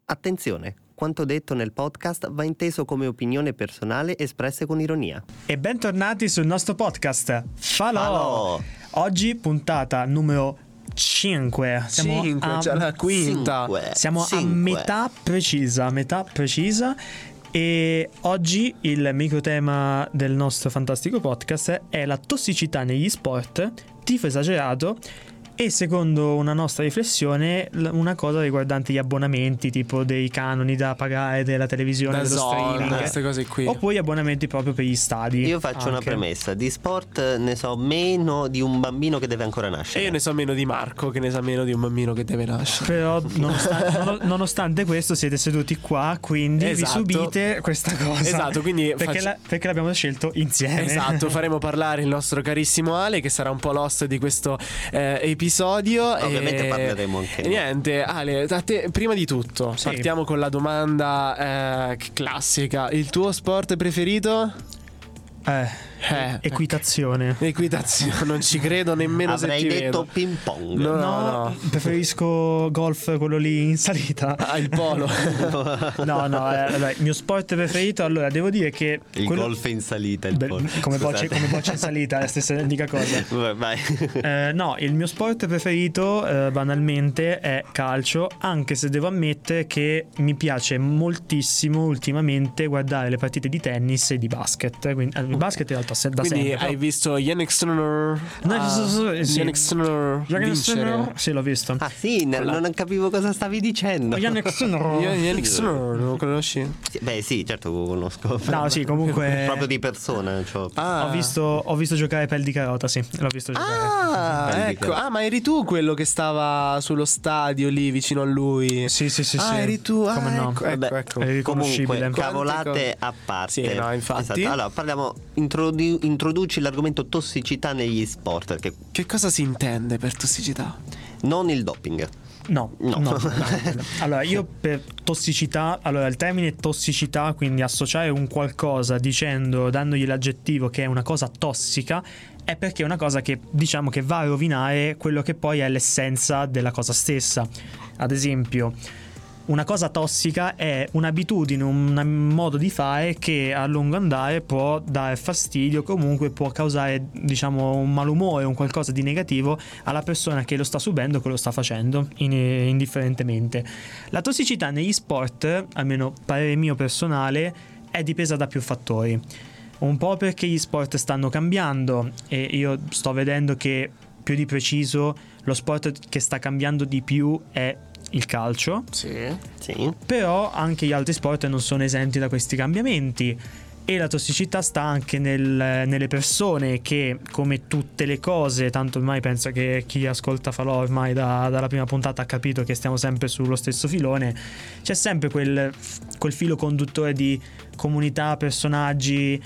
Attenzione, quanto detto nel podcast va inteso come opinione personale espresse con ironia. E bentornati sul nostro podcast Falò. Oggi puntata numero 5. Siamo già la quinta. Siamo a metà precisa. E oggi il microtema del nostro fantastico podcast è la tossicità negli sport, tifo esagerato e, secondo una nostra riflessione, una cosa riguardante gli abbonamenti, tipo dei canoni da pagare della televisione, dello streaming, queste cose qui, oppure gli abbonamenti proprio per gli stadi. Io faccio una premessa: di sport ne so meno di un bambino che deve ancora nascere. E io ne so meno di Marco, che ne sa meno di un bambino che deve nascere. Però nonostante questo siete seduti qua, quindi vi subite questa cosa. Esatto, quindi perché l'abbiamo scelto insieme. Esatto, faremo parlare il nostro carissimo Ale, che sarà un po' l'host di questo episodio. Ovviamente parleremo anche. Niente, Ale, a te, prima di tutto, partiamo con la domanda classica. Il tuo sport preferito? Equitazione. Equitazione, non ci credo nemmeno. Avrei se ti detto vedo. ping pong. No. Preferisco golf, quello lì in salita. Il polo. Vabbè, il mio sport preferito, allora devo dire che il golf in salita, come boccia in salita, è la stessa identica cosa. Vai. No, il mio sport preferito banalmente è calcio, anche se devo ammettere che mi piace moltissimo ultimamente guardare le partite di tennis e di basket. Quindi, il basket in realtà da quindi sempre. Hai visto Yannick Sinner? Yannick Sinner vincere? Sì, l'ho visto. Ah sì, non capivo cosa stavi dicendo. Yannick Sinner, lo conosci? Beh sì, certo lo conosco. No, sì, comunque proprio di persona, cioè. Ho visto giocare Pel di Carota, sì, l'ho visto giocare. Ecco. Ma eri tu quello che stava sullo stadio lì vicino a lui? Sì. Eri tu? Come no? Ecco. È riconoscibile. Comunque, cavolate a parte. Sì, no, infatti. Esatto. Allora, parliamo, introduci l'argomento tossicità negli sport, perché che cosa si intende per tossicità? non il doping. No. Allora, io per tossicità, il termine tossicità, quindi associare un qualcosa dandogli l'aggettivo che è una cosa tossica, è perché è una cosa che diciamo che va a rovinare quello che poi è l'essenza della cosa stessa. Ad esempio, una cosa tossica è un'abitudine, un modo di fare che a lungo andare può dare fastidio, comunque può causare, diciamo, un malumore, un qualcosa di negativo alla persona che lo sta subendo, che lo sta facendo, indifferentemente. La tossicità negli sport, almeno parere mio personale, è dipesa da più fattori. Un po' perché gli sport stanno cambiando e io sto vedendo che, più di preciso, lo sport che sta cambiando di più è il calcio. Sì. Però anche gli altri sport non sono esenti da questi cambiamenti, e la tossicità sta anche nelle persone che, come tutte le cose, tanto ormai penso che chi ascolta Falò ormai dalla prima puntata ha capito che stiamo sempre sullo stesso filone, c'è sempre quel filo conduttore di comunità, personaggi,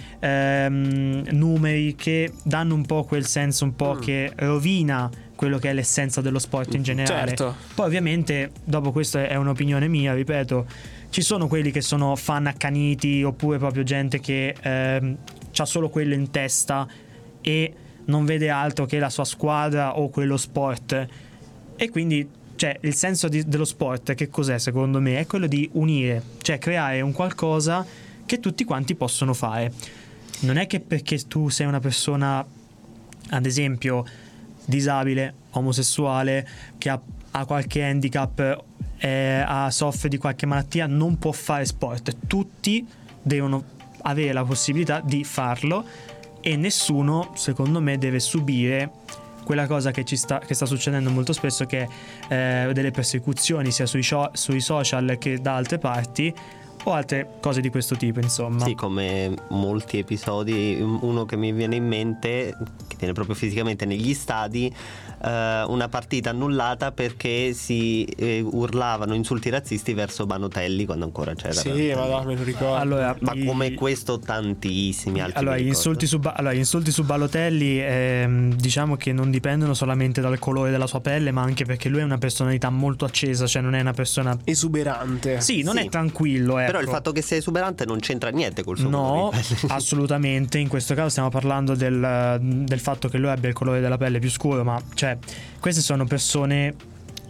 numeri che danno un po' quel senso un po' che rovina quello che è l'essenza dello sport in generale. Certo. Poi ovviamente, dopo, questo è un'opinione mia, ripeto, ci sono quelli che sono fan accaniti, oppure proprio gente che c'ha solo quello in testa e non vede altro che la sua squadra o quello sport. E quindi, cioè, il senso dello sport, che cos'è secondo me? È quello di unire, cioè creare un qualcosa che tutti quanti possono fare. Non è che perché tu sei una persona, ad esempio, disabile, omosessuale, che ha qualche handicap, soffre di qualche malattia, non può fare sport. Tutti devono avere la possibilità di farlo, e nessuno, secondo me, deve subire quella cosa che sta succedendo molto spesso, che è delle persecuzioni sia sui social che da altre parti, o altre cose di questo tipo, insomma. Sì, come molti episodi. Uno che mi viene in mente, che viene proprio fisicamente negli stadi, una partita annullata perché si urlavano insulti razzisti verso Banotelli quando ancora c'era. Sì, me lo ricordo. Allora, ma come questo tantissimi altri. Allora, gli insulti su Balotelli, diciamo che non dipendono solamente dal colore della sua pelle, ma anche perché lui è una personalità molto accesa, cioè non è una persona esuberante. Sì, non è tranquillo, Però il fatto che sia esuberante non c'entra niente col suo colore di pelle. Assolutamente. In questo caso stiamo parlando del fatto che lui abbia il colore della pelle più scuro, ma cioè queste sono persone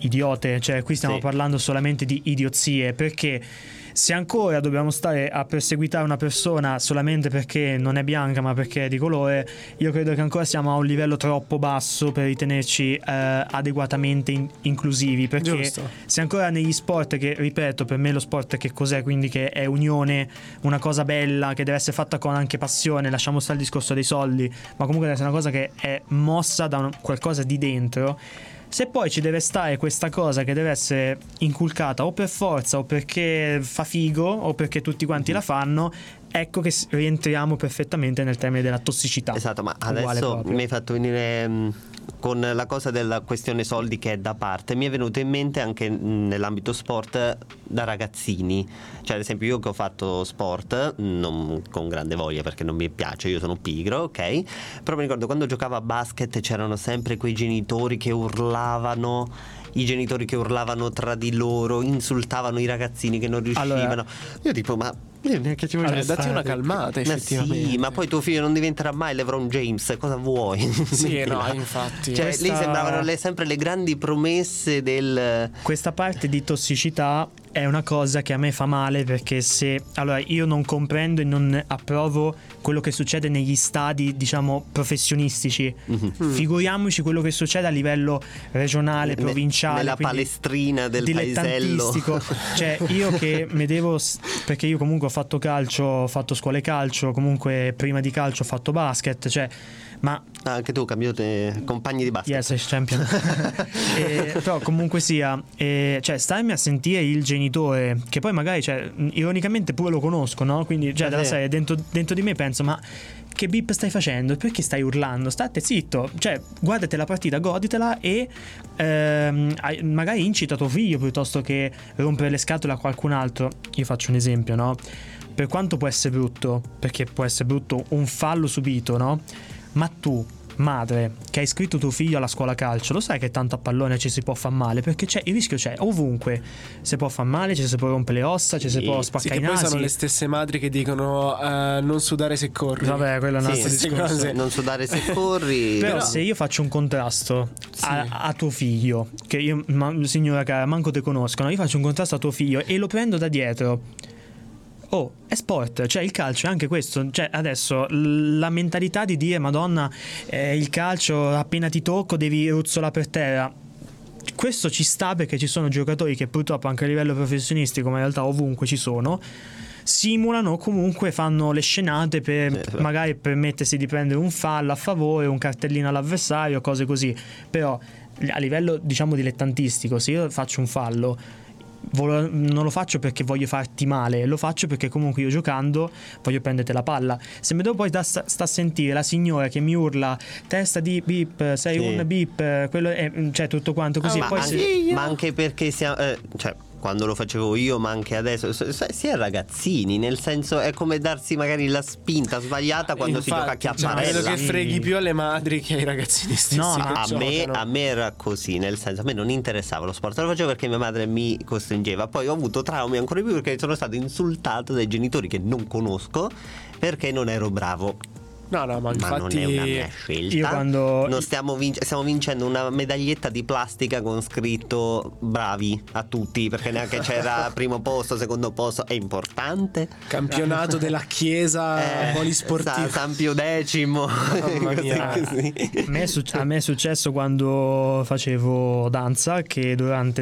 idiote, cioè qui stiamo Sì. parlando solamente di idiozie, perché se ancora dobbiamo stare a perseguitare una persona solamente perché non è bianca ma perché è di colore, io credo che ancora siamo a un livello troppo basso per ritenerci adeguatamente inclusivi, perché Giusto. se ancora negli sport, che ripeto per me lo sport che cos'è, quindi che è unione, una cosa bella che deve essere fatta con anche passione, lasciamo stare il discorso dei soldi, ma comunque deve essere una cosa che è mossa da qualcosa di dentro. Se poi ci deve stare questa cosa che deve essere inculcata o per forza o perché fa figo o perché tutti quanti la fanno, ecco che rientriamo perfettamente nel termine della tossicità. Esatto, ma Uguale adesso proprio. mi hai fatto venire con la cosa della questione soldi che è da parte, mi è venuto in mente anche nell'ambito sport da ragazzini, cioè ad esempio io che ho fatto sport non con grande voglia perché non mi piace, io sono pigro, ok, però mi ricordo quando giocavo a basket c'erano sempre quei genitori che urlavano, i genitori che urlavano tra di loro, insultavano i ragazzini che non riuscivano. Allora, io tipo ma io neanche ci voglio Datti stare. una calmata, Ma effettivamente. sì, ma poi tuo figlio non diventerà mai LeBron James, cosa vuoi? Sì, no, Smettila. infatti. Cioè, Questa- lì sembravano sempre le grandi promesse del... questa parte di tossicità è una cosa che a me fa male, perché allora io non comprendo e non approvo quello che succede negli stadi, diciamo, professionistici. Figuriamoci quello che succede a livello regionale, provinciale, nella quindi palestrina del paesello. dilettantistico. Cioè io che mi devo, perché io comunque ho fatto calcio, ho fatto scuole calcio, comunque prima di calcio ho fatto basket, cioè, ma Ah, anche tu cambiato compagni di basket. yes, champion. Però comunque sia, cioè starmi a sentire il genitore che poi magari, cioè, ironicamente pure lo conosco, no? Quindi cioè, della sì. serie dentro di me penso, ma che bip stai facendo? Perché stai urlando? State zitto, cioè guardate la partita, goditela e magari incita tuo figlio piuttosto che rompere le scatole a qualcun altro. Io faccio un esempio, no? Per quanto può essere brutto, perché può essere brutto un fallo subito, no? Ma tu, madre, che hai iscritto tuo figlio alla scuola calcio, lo sai che tanto a pallone ci si può far male, perché il rischio c'è ovunque, si può far male, ci si può rompere le ossa, ci si può Sì, spaccare che i poi nasi. sono le stesse madri che dicono non sudare se corri. Vabbè, quello è un altro Sì, discorso. cose. non sudare se corri. Però se io faccio un contrasto Sì. a tuo figlio, che io, signora cara, manco te conoscono, io faccio un contrasto a tuo figlio e lo prendo da dietro. Oh, è sport, cioè il calcio è anche questo, cioè adesso la mentalità di dire Madonna, il calcio appena ti tocco devi ruzzolare per terra. Questo ci sta perché ci sono giocatori che purtroppo anche a livello professionistico, ma in realtà ovunque ci sono, simulano, comunque fanno le scenate per magari permettersi di prendere un fallo a favore, un cartellino all'avversario, cose così. Però a livello, diciamo, dilettantistico, se io faccio un fallo non lo faccio perché voglio farti male, lo faccio perché comunque io giocando voglio prenderti la palla. Se mi devo poi sta a sentire la signora che mi urla testa di bip, sei Sì. un bip, quello è, cioè tutto quanto così, ma, poi anche, ma anche perché siamo, cioè quando lo facevo io, ma anche adesso, si è ragazzini, nel senso è come darsi magari la spinta sbagliata quando si gioca a Infatti, chiapparella. credo che freghi più alle madri che ai ragazzini stessi. No, che A me era così, nel senso a me non interessava lo sport, lo facevo perché mia madre mi costringeva. Poi ho avuto traumi ancora di più perché sono stato insultato dai genitori che non conosco perché non ero bravo. No, ma Ma infatti non è una mia scelta. io quando- non stiamo vincendo una medaglietta di plastica con scritto bravi a tutti, perché neanche c'era primo posto, secondo posto. È importante. campionato della chiesa polisportiva. San Pio X. Mamma mia. Così. A me è successo quando facevo danza che durante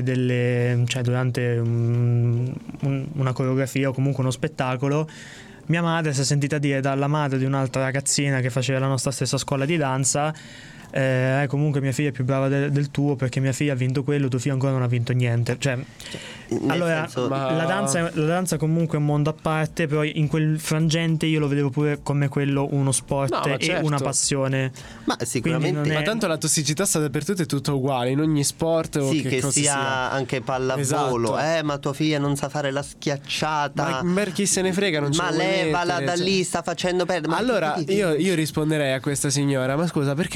una coreografia o comunque uno spettacolo mia madre si è sentita dire dalla madre di un'altra ragazzina che faceva la nostra stessa scuola di danza comunque mia figlia è più brava del tuo perché mia figlia ha vinto quello, tuo figlio ancora non ha vinto niente. Cioè, allora senso, la danza comunque è un mondo a parte, però in quel frangente io lo vedevo pure come quello uno sport No, ma e certo. una passione. ma sicuramente Quindi non Ma tanto la tossicità sta dappertutto, è tutto uguale in ogni sport o sì, che cosa sia anche pallavolo. Esatto. Ma tua figlia non sa fare la schiacciata. Ma per chi se ne frega, non ce Ma lo vuoi levala mettere, da cioè. lì, sta facendo perdere. Ma Allora io risponderei a questa signora: ma scusa, perché allora tuo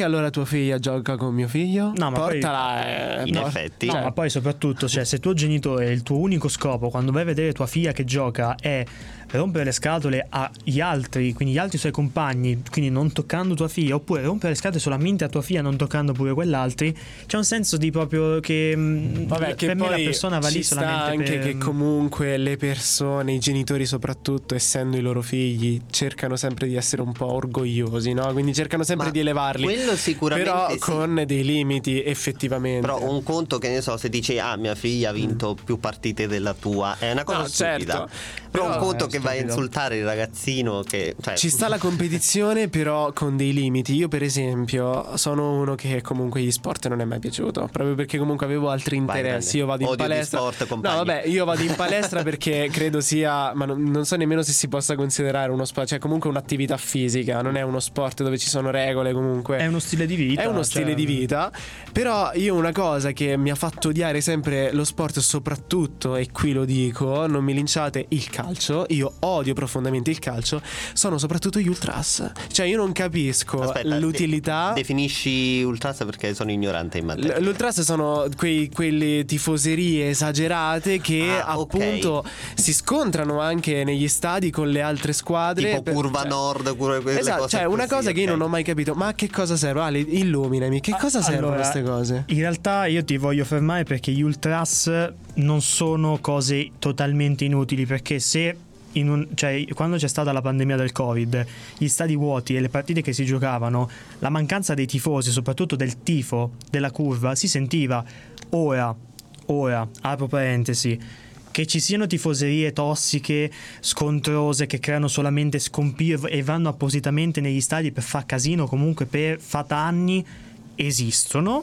figlia gioca con mio figlio, No, ma portala. In effetti. No, ma poi soprattutto, cioè, se tuo genitore, il tuo unico scopo quando vai a vedere tua figlia che gioca è rompere le scatole agli altri, quindi gli altri suoi compagni, quindi non toccando tua figlia, oppure rompere le scatole solamente a tua figlia, non toccando pure quell'altri, c'è un senso di proprio che Vabbè, che per poi me la persona va lì ci sta solamente anche per... che comunque le persone, i genitori soprattutto, essendo i loro figli, cercano sempre di essere un po' orgogliosi, no? Quindi cercano sempre Ma di elevarli. quello sicuramente però sì. con dei limiti, effettivamente. Però un conto, che ne so, se dici mia figlia ha vinto più partite della tua, è una cosa No, stupida. certo. Però un Però conto è che vai a stupido. insultare il ragazzino che, cioè, Ci sta la competizione, però con dei limiti. Io per esempio sono uno che comunque gli sport non è mai piaciuto, proprio perché comunque avevo altri interessi. grande. Io vado in Odio di palestra. sport, No, compagni. vabbè, io vado in palestra perché credo sia, ma non so nemmeno se si possa considerare uno sport, cioè comunque un'attività fisica, non è uno sport dove ci sono regole comunque. È uno stile di vita. È uno stile di vita. Però io una cosa che mi ha fatto odiare sempre lo sport, soprattutto, e qui lo dico, non mi linciate, il calcio. Io odio profondamente il calcio. Sono soprattutto gli ultras. Cioè io non capisco Aspetta, l'utilità. definisci ultras perché sono ignorante in materia. L'ultras sono quelle tifoserie esagerate che appunto si scontrano anche negli stadi con le altre squadre. Tipo curva nord, quelle esatto, cose cioè una così, cosa che io ok. non ho mai capito. Ma a che cosa serve? Ale, illuminami, che cosa servono Allora, queste cose? In realtà io ti voglio fermare perché gli ultras non sono cose totalmente inutili, perché se cioè, quando c'è stata la pandemia del Covid, gli stadi vuoti e le partite che si giocavano, la mancanza dei tifosi, soprattutto del tifo, della curva, si sentiva. Ora, apro parentesi, che ci siano tifoserie tossiche, scontrose, che creano solamente scompiglio e vanno appositamente negli stadi per far casino, comunque per far danni, esistono.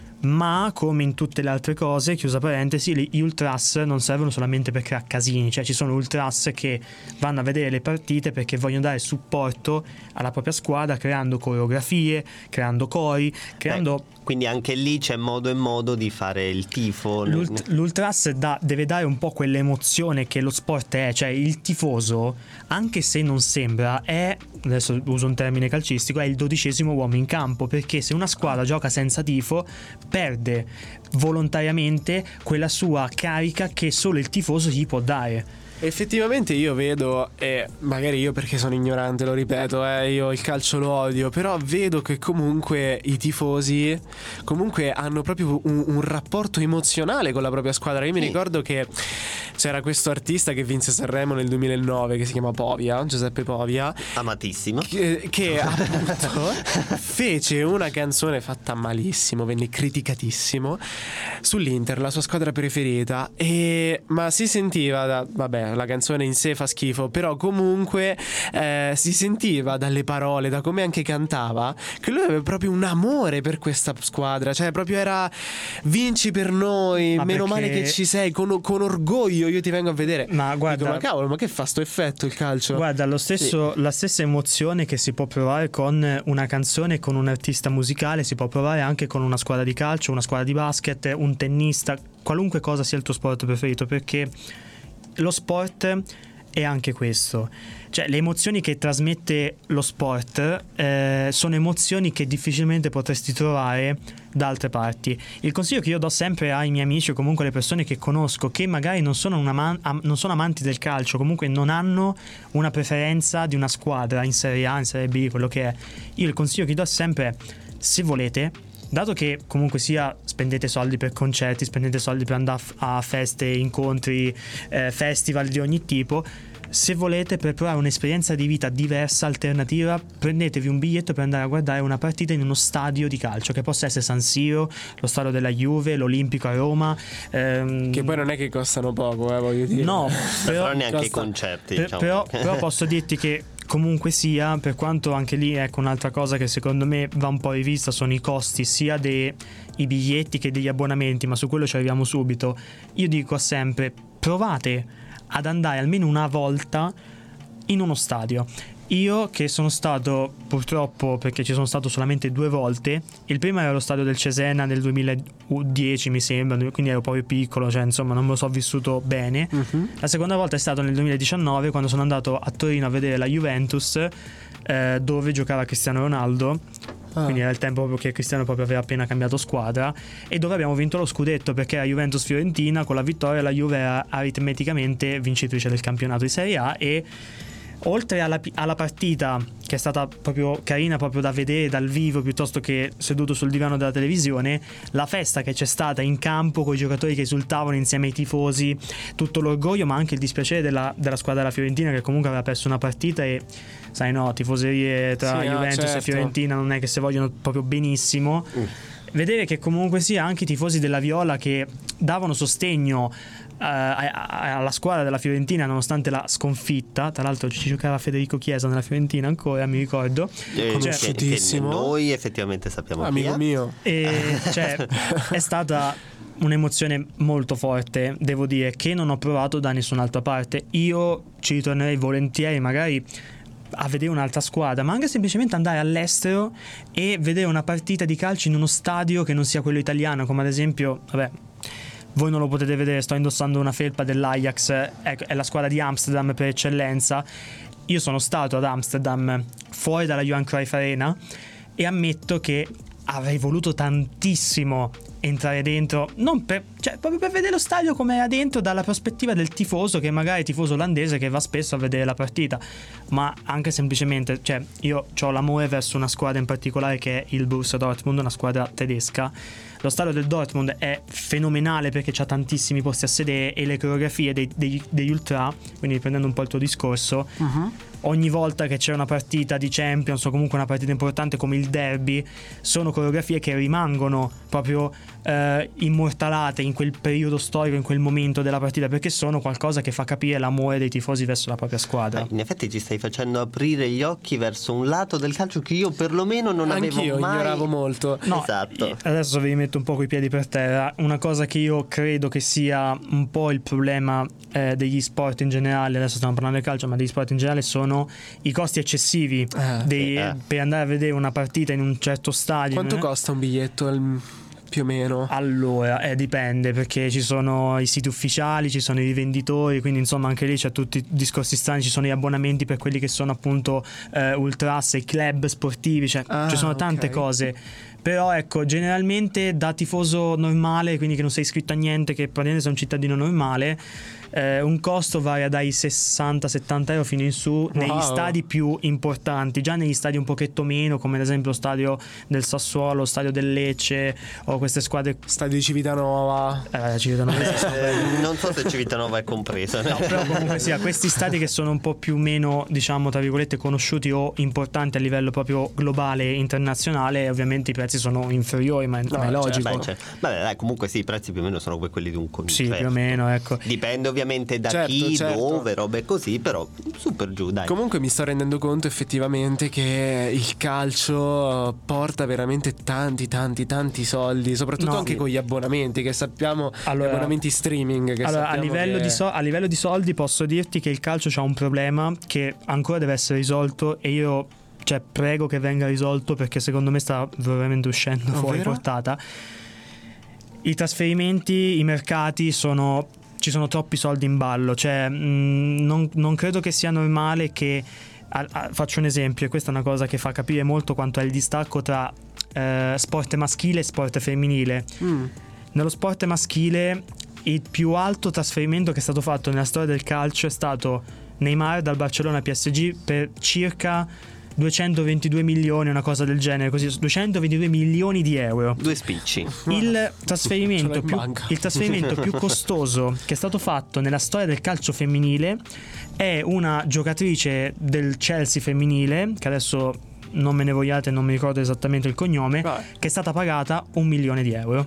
Ma come in tutte le altre cose, chiusa parentesi, gli ultras non servono solamente per creare casini, cioè ci sono ultras che vanno a vedere le partite perché vogliono dare supporto alla propria squadra, creando coreografie, creando cori, creando... Quindi anche lì c'è modo e modo di fare il tifo. L'ultras deve dare un po' quell'emozione che lo sport è, cioè il tifoso, anche se non sembra, è, adesso uso un termine calcistico, è il 12° uomo in campo, perché se una squadra gioca senza tifo perde volontariamente quella sua carica che solo il tifoso gli può dare. Effettivamente io vedo, e magari io perché sono ignorante lo ripeto, io il calcio lo odio, però vedo che comunque i tifosi comunque hanno proprio un rapporto emozionale con la propria squadra. Io mi ricordo che c'era questo artista che vinse Sanremo nel 2009 che si chiama Povia, Giuseppe Povia, Amatissimo. che appunto fece una canzone fatta malissimo, venne criticatissimo, sull'Inter, la sua squadra preferita, ma si sentiva vabbè, la canzone in sé fa schifo, però comunque si sentiva dalle parole, da come anche cantava, che lui aveva proprio un amore per questa squadra, cioè proprio era vinci per noi, ma meno perché... male che ci sei, con orgoglio io ti vengo a vedere. Ma guarda, dico, ma cavolo, ma che fa sto effetto il calcio? Guarda, la stessa emozione che si può provare con una canzone, con un artista musicale, si può provare anche con una squadra di calcio, una squadra di basket, un tennista, qualunque cosa sia il tuo sport preferito, perché lo sport è anche questo, cioè le emozioni che trasmette lo sport sono emozioni che difficilmente potresti trovare da altre parti. Il consiglio che io do sempre ai miei amici o comunque alle persone che conosco che magari non sono amanti del calcio, comunque non hanno una preferenza di una squadra in Serie A, in Serie B, quello che è, io il consiglio che do è sempre, se volete, dato che comunque sia spendete soldi per concerti, spendete soldi per andare a feste, incontri, festival di ogni tipo, se volete, per provare un'esperienza di vita diversa, alternativa, prendetevi un biglietto per andare a guardare una partita in uno stadio di calcio, che possa essere San Siro, lo stadio della Juve, l'Olimpico a Roma, che poi non è che costano poco, voglio dire. No, però neanche i concerti, diciamo. però posso dirti che comunque sia, per quanto anche lì, ecco, un'altra cosa che secondo me va un po' rivista sono i costi sia dei biglietti che degli abbonamenti, ma su quello ci arriviamo subito. Io dico sempre, provate ad andare almeno una volta in uno stadio. Io che sono stato, purtroppo, perché ci sono stato solamente 2 volte, il primo era lo stadio del Cesena nel 2010 mi sembra, quindi ero proprio piccolo, cioè insomma non me lo so vissuto bene. La seconda volta è stato nel 2019 quando sono andato a Torino a vedere la Juventus, dove giocava Cristiano Ronaldo, quindi era il tempo proprio che Cristiano proprio aveva appena cambiato squadra, e dove abbiamo vinto lo scudetto, perché la Juventus-Fiorentina, con la vittoria la Juve era aritmeticamente vincitrice del campionato di Serie A. E oltre alla partita, che è stata proprio carina proprio da vedere dal vivo piuttosto che seduto sul divano della televisione, la festa che c'è stata in campo con i giocatori che esultavano insieme ai tifosi, tutto l'orgoglio ma anche il dispiacere della squadra della Fiorentina, che comunque aveva perso una partita, e sai, no, tifoserie tra Juventus e Fiorentina non è che si vogliono proprio benissimo. Vedere che comunque sia anche i tifosi della Viola che davano sostegno alla squadra della Fiorentina nonostante la sconfitta. Tra l'altro ci giocava Federico Chiesa nella Fiorentina ancora, mi ricordo, conosciutissimo, che noi effettivamente sappiamo amico mio, e cioè è stata un'emozione molto forte, devo dire, che non ho provato da nessun'altra parte. Io ci ritornerei volentieri magari a vedere un'altra squadra, ma anche semplicemente andare all'estero e vedere una partita di calcio in uno stadio che non sia quello italiano, come ad esempio, vabbè, voi non lo potete vedere, sto indossando una felpa dell'Ajax, è la squadra di Amsterdam per eccellenza. Io sono stato ad Amsterdam fuori dalla Johan Cruyff Arena e ammetto che avrei voluto tantissimo entrare dentro, non per, cioè, proprio per vedere lo stadio come era dentro dalla prospettiva del tifoso, che magari è tifoso olandese che va spesso a vedere la partita, ma anche semplicemente, cioè, io ho l'amore verso una squadra in particolare che è il Borussia Dortmund, una squadra tedesca. Lo stadio del Dortmund è fenomenale perché c'ha tantissimi posti a sedere e le coreografie degli ultra, quindi riprendendo un po' il tuo discorso, ogni volta che c'è una partita di Champions o comunque una partita importante come il derby, sono coreografie che rimangono proprio immortalate in quel periodo storico, in quel momento della partita, perché sono qualcosa che fa capire l'amore dei tifosi verso la propria squadra. In effetti ci stai facendo aprire gli occhi verso un lato del calcio che io perlomeno non avevo mai. Anch'io ignoravo molto. No, esatto. Adesso vi metto un po' coi piedi per terra. Una cosa che io credo che sia un po' il problema degli sport in generale, adesso stiamo parlando del calcio, ma degli sport in generale, sono i costi eccessivi per andare a vedere una partita in un certo stadio. Quanto costa un biglietto più o meno? Allora, dipende, perché ci sono i siti ufficiali, ci sono i rivenditori, quindi insomma anche lì c'è tutti i discorsi strani, ci sono gli abbonamenti per quelli che sono appunto ultras, i club sportivi, cioè ci sono tante cose. Però ecco, generalmente da tifoso normale, quindi che non sei iscritto a niente, che praticamente sei un cittadino normale, un costo varia dai 60-70 euro fino in su negli stadi più importanti. Già negli stadi un pochetto meno, come ad esempio lo stadio del Sassuolo, lo stadio del Lecce o queste squadre, stadio di Civitanova, non so se Civitanova è compresa, no, però comunque sia questi stadi che sono un po' più meno, diciamo tra virgolette, conosciuti o importanti a livello proprio globale e internazionale, ovviamente i prezzi sono inferiori, ma è logico. Vabbè, dai, comunque sì, i prezzi più o meno sono come quelli di un concerto. Sì, più o meno, ecco. Dipende ovviamente da chi, dove, robe così, però super giù, dai. Comunque mi sto rendendo conto effettivamente che il calcio porta veramente tanti soldi, soprattutto anche con gli abbonamenti che sappiamo, gli abbonamenti streaming che a livello di soldi posso dirti che il calcio c'ha un problema che ancora deve essere risolto, e io prego che venga risolto, perché secondo me sta veramente uscendo fuori portata. I trasferimenti, i mercati ci sono troppi soldi in ballo, cioè non credo che sia normale che faccio un esempio, e questa è una cosa che fa capire molto quanto è il distacco tra sport maschile e sport femminile. Nello sport maschile il più alto trasferimento che è stato fatto nella storia del calcio è stato Neymar dal Barcellona a PSG per circa 222 milioni, una cosa del genere, così, 222 milioni di euro. Due spicci. Il trasferimento più costoso che è stato fatto nella storia del calcio femminile è una giocatrice del Chelsea femminile, che adesso non me ne vogliate, non mi ricordo esattamente il cognome, che è stata pagata 1 milione di euro.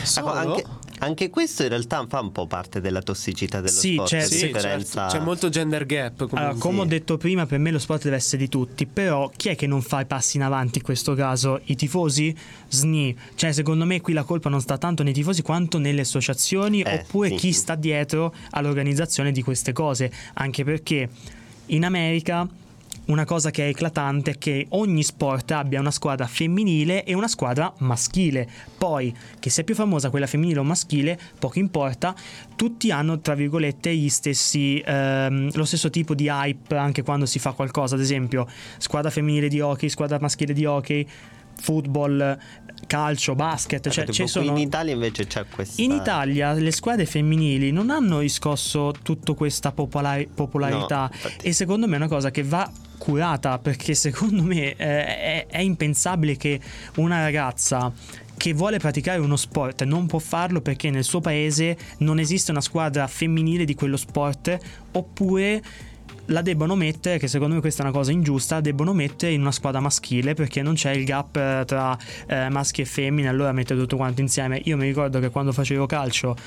Anche questo in realtà fa un po' parte della tossicità dello sport. C'è molto gender gap. Allora, come ho detto prima, per me lo sport deve essere di tutti, però chi è che non fa i passi in avanti in questo caso? I tifosi? Cioè, secondo me qui la colpa non sta tanto nei tifosi quanto nelle associazioni, oppure chi sta dietro all'organizzazione di queste cose, anche perché in America una cosa che è eclatante è che ogni sport abbia una squadra femminile e una squadra maschile. Poi, che sia più famosa quella femminile o maschile, poco importa, tutti hanno, tra virgolette, gli stessi lo stesso tipo di hype anche quando si fa qualcosa. Ad esempio, squadra femminile di hockey, squadra maschile di hockey, football, calcio, basket, cioè ci sono... In Italia invece c'è questa... In Italia le squadre femminili non hanno riscosso tutta questa popolarità, No, e secondo me è una cosa che va curata, perché secondo me è impensabile che una ragazza che vuole praticare uno sport non può farlo perché nel suo paese non esiste una squadra femminile di quello sport, oppure la debbano mettere, che secondo me questa è una cosa ingiusta, debbono mettere in una squadra maschile perché non c'è il gap tra maschi e femmine, allora mettere tutto quanto insieme. Io mi ricordo che quando facevo calcio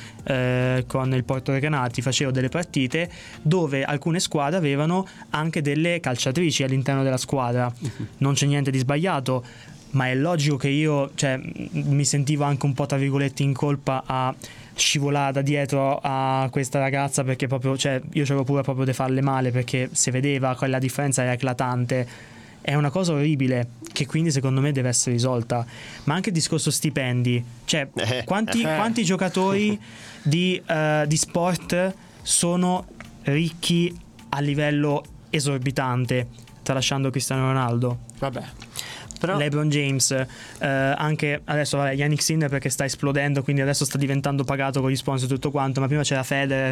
con il Porto Recanati facevo delle partite dove alcune squadre avevano anche delle calciatrici all'interno della squadra. Non c'è niente di sbagliato, ma è logico che io, cioè, mi sentivo anche un po' tra virgolette in colpa a scivolare da dietro a questa ragazza, perché proprio, cioè, io c'avevo pure proprio di farle male perché si vedeva che la differenza era eclatante. È una cosa orribile che quindi secondo me deve essere risolta. Ma anche il discorso stipendi, cioè quanti giocatori di sport sono ricchi a livello esorbitante, tralasciando Cristiano Ronaldo? Vabbè. Però... LeBron James, anche adesso Yannick Sinner perché sta esplodendo, quindi adesso sta diventando pagato con gli sponsor e tutto quanto, ma prima c'era Federer,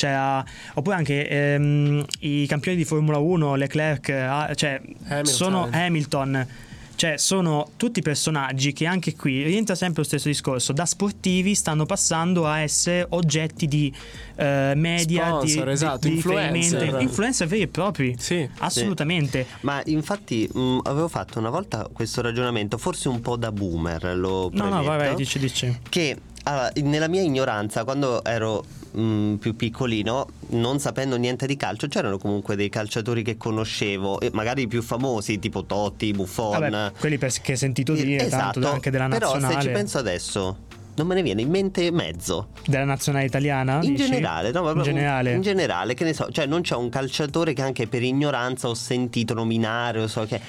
oppure anche i campioni di Formula 1, Leclerc, cioè sono Hamilton. Cioè sono tutti personaggi che anche qui rientra sempre lo stesso discorso, da sportivi stanno passando a essere oggetti di media, sponsor, esatto, di influencer veri e propri. Sì, assolutamente. Sì. Ma infatti avevo fatto una volta questo ragionamento, forse un po' da boomer, lo premetto. No, vai, dici. Che nella mia ignoranza, quando ero più piccolino, non sapendo niente di calcio, c'erano comunque dei calciatori che conoscevo, magari i più famosi, tipo Totti, Buffon. Vabbè, quelli che hai sentito dire, esatto, tanto anche della nazionale. Però se ci penso adesso non me ne viene in mente mezzo. Della nazionale italiana? In dici? generale, no, in generale. In generale, che ne so, cioè non c'è un calciatore che anche per ignoranza ho sentito nominare, o so che...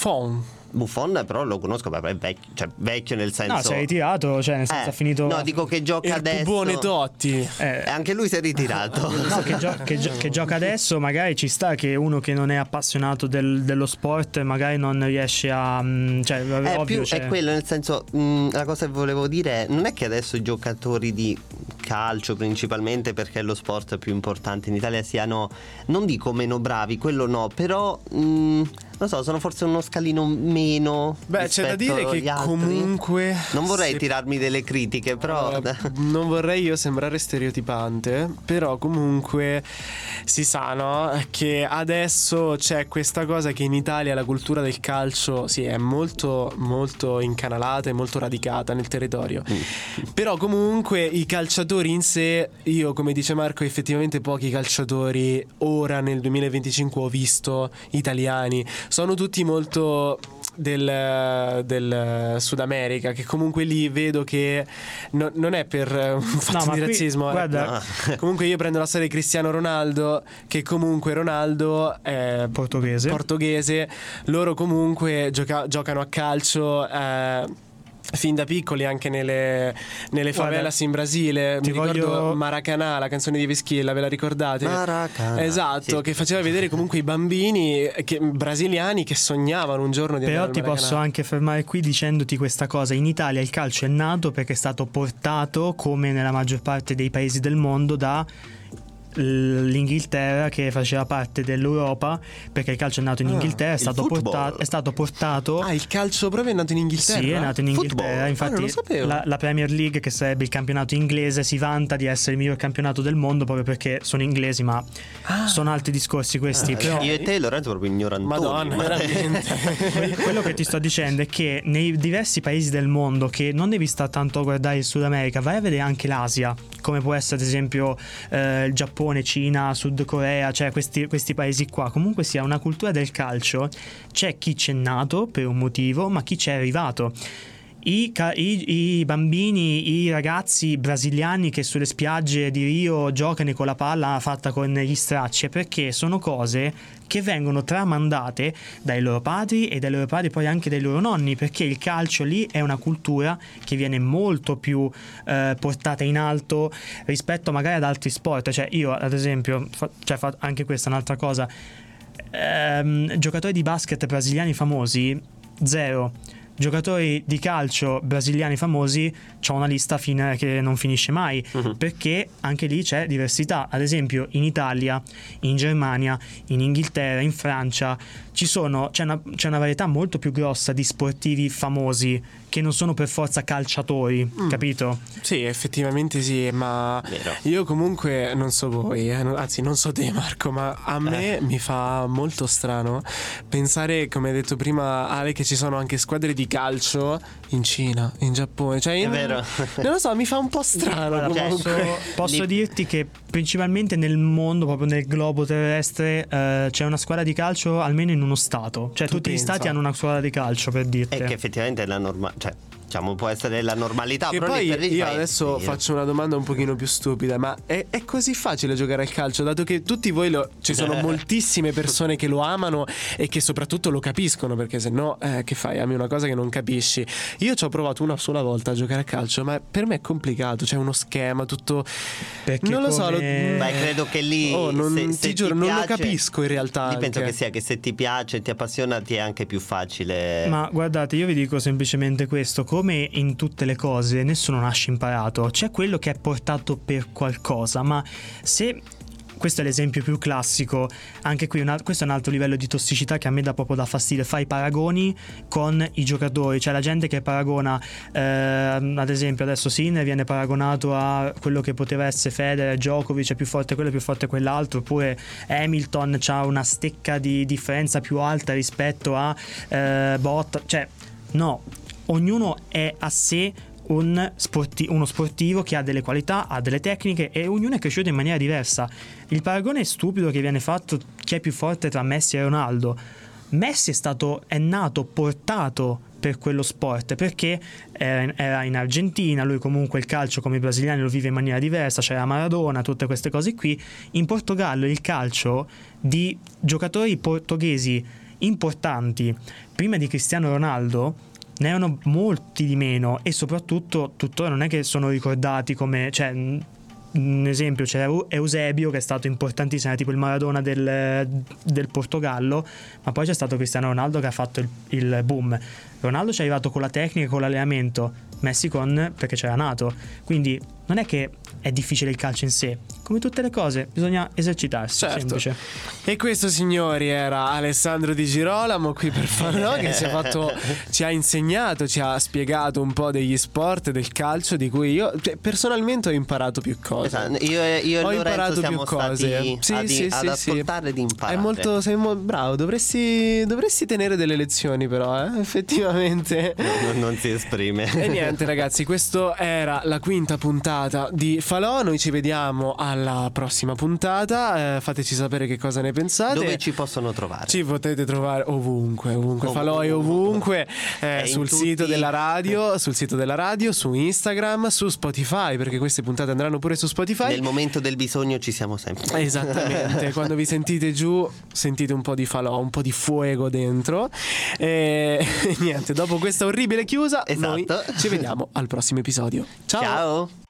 Buffon però lo conosco, è vecchio nel senso... No, si è ritirato, cioè nel senso ha finito... No, dico che gioca adesso... Buone Totti. Anche lui si è ritirato. No, che gioca adesso, magari ci sta che uno che non è appassionato dello sport magari non riesce a... Cioè, ovvio, è quello, nel senso, la cosa che volevo dire è, non è che adesso i giocatori di calcio principalmente, perché è lo sport più importante in Italia, siano, non dico meno bravi, quello no, però... non so, sono forse uno scalino meno. Beh, c'è da dire che comunque non vorrei tirarmi delle critiche, però non vorrei io sembrare stereotipante, però comunque si sa, no? Che adesso c'è questa cosa che in Italia la cultura del calcio è molto molto incanalata e molto radicata nel territorio. Però comunque i calciatori in sé, io come dice Marco, effettivamente pochi calciatori ora nel 2025 ho visto italiani. Sono tutti molto del Sud America, che comunque lì vedo che non è per un fatto di razzismo. Guarda, comunque io prendo la storia di Cristiano Ronaldo, che comunque Ronaldo è portoghese. Loro comunque giocano a calcio fin da piccoli, anche nelle favelas in Brasile. Mi ricordo Maracanã, la canzone di Vischilla, ve la ricordate? Maracanã, esatto, sì. Che faceva vedere comunque i bambini brasiliani che sognavano un giorno di andare al Maracanã. Però ti posso anche fermare qui dicendoti questa cosa: in Italia il calcio è nato perché è stato portato, come nella maggior parte dei paesi del mondo, da l'Inghilterra, che faceva parte dell'Europa, perché il calcio è nato in Inghilterra, è stato portato. Il calcio proprio è nato in Inghilterra? Sì, è nato in Inghilterra. Infatti la Premier League, che sarebbe il campionato inglese, si vanta di essere il miglior campionato del mondo proprio perché sono inglesi, ma sono altri discorsi questi. Però io e te, Lorenzo, proprio ignorantoni. Madonna, veramente. Quello che ti sto dicendo è che nei diversi paesi del mondo, che non devi stare tanto a guardare il Sud America, vai a vedere anche l'Asia, come può essere ad esempio il Giappone, Cina, Sud Corea, cioè questi paesi qua, comunque sia una cultura del calcio. C'è chi c'è nato per un motivo, ma chi c'è arrivato. I bambini, i ragazzi brasiliani che sulle spiagge di Rio giocano con la palla fatta con gli stracci, perché sono cose che vengono tramandate dai loro padri e dai loro padri, poi anche dai loro nonni, perché il calcio lì è una cultura che viene molto più portata in alto rispetto magari ad altri sport. Cioè io ad esempio anche questa è un'altra cosa, giocatori di basket brasiliani famosi zero. giocatori di calcio brasiliani famosi, c'ho una lista che non finisce mai, perché anche lì c'è diversità. Ad esempio in Italia, in Germania, in Inghilterra, in Francia c'è una varietà molto più grossa di sportivi famosi che non sono per forza calciatori, capito? Sì, effettivamente sì, ma Vero. io comunque non so voi, anzi non so te Marco, ma a me mi fa molto strano pensare, come hai detto prima Ale, che ci sono anche squadre di calcio in Cina, in Giappone, cioè È vero. non lo so, mi fa un po' strano. Guarda, comunque. posso dirti che principalmente nel mondo, proprio nel globo terrestre, c'è una squadra di calcio almeno in uno stato, cioè Tu tutti pensa? gli stati hanno una squadra di calcio, per dirti. E che effettivamente è la cioè diciamo può essere la normalità. E però lì poi per lì io fai- adesso sì. faccio una domanda un pochino più stupida, ma è così facile giocare al calcio, dato che tutti voi ci sono moltissime persone che lo amano e che soprattutto lo capiscono, perché se no che fai? Ami una cosa che non capisci. Io ci ho provato una sola volta a giocare a calcio, ma per me è complicato, c'è uno schema tutto, Perché non lo so, come- Beh, credo che lì se ti giuro, non lo piace- capisco in realtà Lì penso anche. che sia che se ti piace, ti appassiona, ti è anche più facile. Ma guardate, io vi dico semplicemente questo: come in tutte le cose, nessuno nasce imparato, c'è quello che è portato per qualcosa, ma se... Questo è l'esempio più classico, anche qui questo è un altro livello di tossicità che a me dà proprio da fastidio. Fai paragoni con i giocatori, cioè la gente che paragona, ad esempio adesso Sinner viene paragonato a quello che poteva essere Federer, Djokovic è più forte quello, è più forte quell'altro, oppure Hamilton ha una stecca di differenza più alta rispetto a Bottas, cioè no, ognuno è a sé uno sportivo che ha delle qualità, ha delle tecniche e ognuno è cresciuto in maniera diversa. Il paragone stupido che viene fatto, chi è più forte tra Messi e Ronaldo. Messi è nato portato per quello sport, perché era in Argentina, lui comunque il calcio come i brasiliani lo vive in maniera diversa, c'era Maradona, tutte queste cose qui. In Portogallo il calcio di giocatori portoghesi importanti prima di Cristiano Ronaldo ne erano molti di meno, e soprattutto tuttora non è che sono ricordati come, cioè, un esempio, c'era Eusebio che è stato importantissimo, era tipo il Maradona del Portogallo, ma poi c'è stato Cristiano Ronaldo che ha fatto il boom. Ronaldo ci è arrivato con la tecnica, con l'allenamento, Messi perché c'era nato. Quindi non è che è difficile il calcio in sé, come tutte le cose bisogna esercitarsi, Certo. semplice. E questo, signori, era Alessandro Di Girolamo qui per Falò, che ci ha insegnato, ci ha spiegato un po' degli sport, del calcio, di cui io personalmente ho imparato più cose. Esatto, io e Ho Lorenzo imparato siamo più cose. stati ad ascoltare ed imparare. È molto, bravo, dovresti tenere delle lezioni, però, effettivamente. Non si esprime. E niente ragazzi, questo era la quinta puntata di Falò. Noi ci vediamo alla prossima puntata, fateci sapere che cosa ne pensate. Dove ci possono trovare? Ci potete trovare ovunque. Falò è ovunque, sul sito della radio, su Instagram, su Spotify, perché queste puntate andranno pure su Spotify. Nel momento del bisogno ci siamo sempre. Esattamente, quando vi sentite giù sentite un po' di Falò, un po' di fuego dentro. E niente, dopo questa orribile chiusa, Esatto. noi ci vediamo al prossimo episodio. Ciao. Ciao.